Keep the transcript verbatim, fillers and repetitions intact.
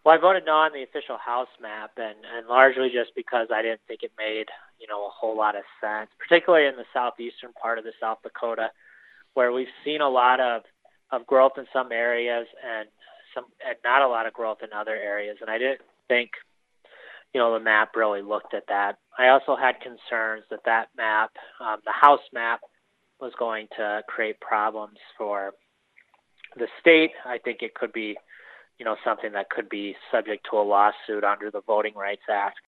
Well, I voted no on the official House map, and, and largely just because I didn't think it made, you know, a whole lot of sense, particularly in the southeastern part of the South Dakota, where we've seen a lot of, of growth in some areas and some and not a lot of growth in other areas. And I didn't think, you know, the map really looked at that. I also had concerns that that map, um, the House map, was going to create problems for the state. I think it could be, you know, something that could be subject to a lawsuit under the Voting Rights Act.